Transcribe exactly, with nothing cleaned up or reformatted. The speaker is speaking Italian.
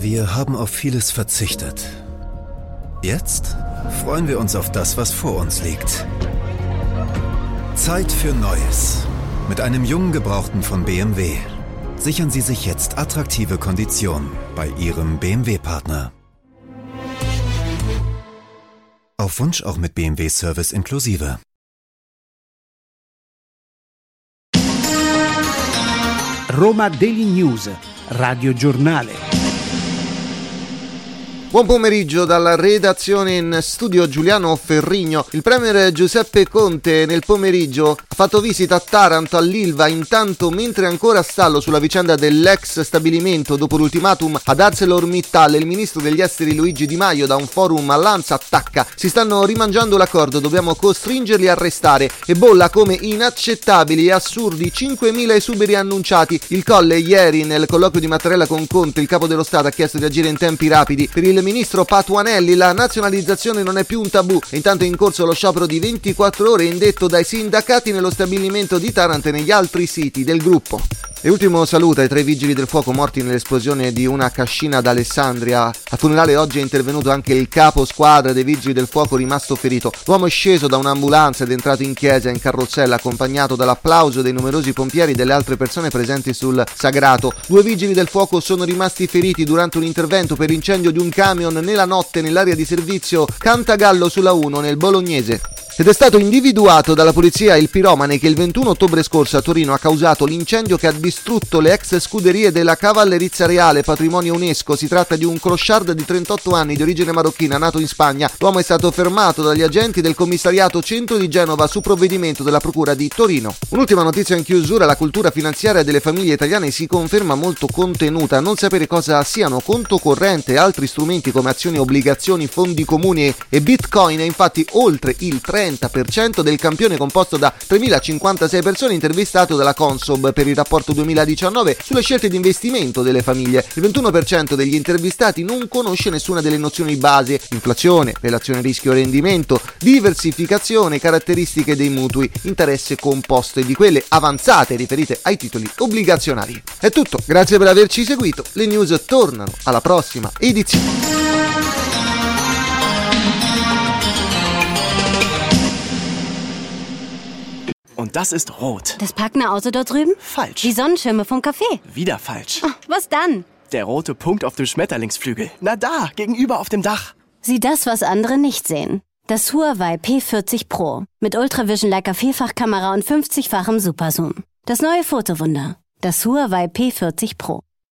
Wir haben auf vieles verzichtet. Jetzt freuen wir uns auf das, was vor uns liegt. Zeit für Neues. Mit einem jungen Gebrauchten von B M W. Sichern Sie sich jetzt attraktive Konditionen bei Ihrem B M W-Partner. Auf Wunsch auch mit B M W-Service inklusive. Roma Daily News, Radio Giornale. Buon pomeriggio dalla redazione, in studio Giuliano Ferrigno. Il premier Giuseppe Conte nel pomeriggio ha fatto visita a Taranto, all'Ilva. Intanto, mentre ancora stallo sulla vicenda dell'ex stabilimento dopo l'ultimatum ad ArcelorMittal, il ministro degli esteri Luigi Di Maio da un forum all'Ansa attacca: si stanno rimangiando l'accordo, dobbiamo costringerli a restare, e bolla come inaccettabili e assurdi cinquemila esuberi annunciati. Il Colle ieri nel colloquio di Mattarella con Conte, il capo dello Stato ha chiesto di agire in tempi rapidi. Per il ministro Patuanelli la nazionalizzazione non è più un tabù. Intanto è in corso lo sciopero di ventiquattro ore indetto dai sindacati nello stabilimento di Taranto e negli altri siti del gruppo. E ultimo saluto ai tre vigili del fuoco morti nell'esplosione di una cascina ad Alessandria. Al funerale oggi è intervenuto anche il capo squadra dei vigili del fuoco rimasto ferito. L'uomo è sceso da un'ambulanza ed è entrato in chiesa in carrozzella, accompagnato dall'applauso dei numerosi pompieri e delle altre persone presenti sul sagrato. Due vigili del fuoco sono rimasti feriti durante un intervento per incendio di un camion nella notte nell'area di servizio Cantagallo sulla uno nel Bolognese. Ed è stato individuato dalla polizia il piromane che il ventuno ottobre scorso a Torino ha causato l'incendio che ha distrutto le ex scuderie della Cavallerizza Reale, patrimonio UNESCO. Si tratta di un clochard di trentotto anni di origine marocchina, nato in Spagna. L'uomo è stato fermato dagli agenti del commissariato centro di Genova su provvedimento della procura di Torino. Un'ultima notizia in chiusura: la cultura finanziaria delle famiglie italiane si conferma molto contenuta. Non sapere cosa siano conto corrente e altri strumenti come azioni, obbligazioni, fondi comuni e bitcoin è infatti oltre il trenta per cento del campione composto da tremilacinquantasei persone intervistato dalla Consob per il rapporto duemiladiciannove sulle scelte di investimento delle famiglie. Il ventuno per cento degli intervistati non conosce nessuna delle nozioni base: inflazione, relazione rischio-rendimento, diversificazione, caratteristiche dei mutui, interesse composto e di quelle avanzate riferite ai titoli obbligazionari. È tutto, grazie per averci seguito. Le news tornano alla prossima edizione. Und das ist rot. Das parkende Auto dort drüben? Falsch. Die Sonnenschirme vom Café? Wieder falsch. Oh, was dann? Der rote Punkt auf dem Schmetterlingsflügel. Na da, gegenüber auf dem Dach. Sieh das, was andere nicht sehen. Das Huawei P vierzig Pro. Mit Ultravision Leica Vielfachkamera und fünfzigfachem Superzoom. Das neue Fotowunder. Das Huawei P vierzig Pro.